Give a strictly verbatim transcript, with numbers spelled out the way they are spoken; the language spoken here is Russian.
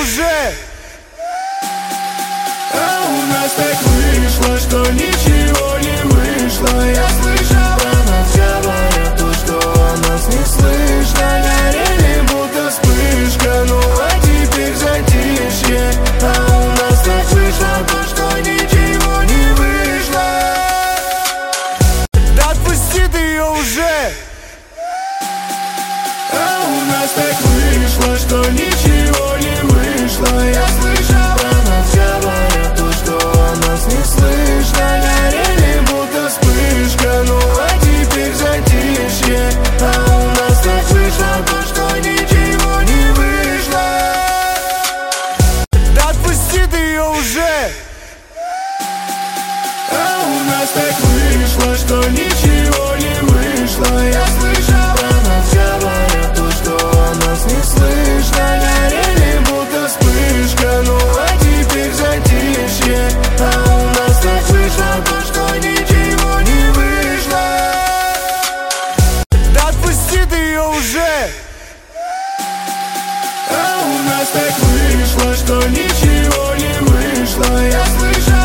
уже. А у нас так вышло, что ничего не вышло. Я слышал, про нас говорят то, что о нас не слышно. Горели будто вспышка, ну а теперь затишье. А у нас так вышло то, что ничего не вышло. Да отпусти ты ее уже. А у нас так вышло, что ничего не вышло. Я слышал, про нас говорят то, что о нас не слышно. Горели будто вспышка, ну а теперь затишье. А у нас так вышло то, что ничего не вышло. Да отпусти ты ее уже. А у нас так вышло, что ничего не вышло. Я слышал, про нас говорят то, что о нас не слышно. Горели будто вспышка, ну а теперь затишье. А у нас так вышло то, что ничего не вышло. Да отпусти ты ее уже. А у нас так вышло, что ничего не вышло. Я слышал.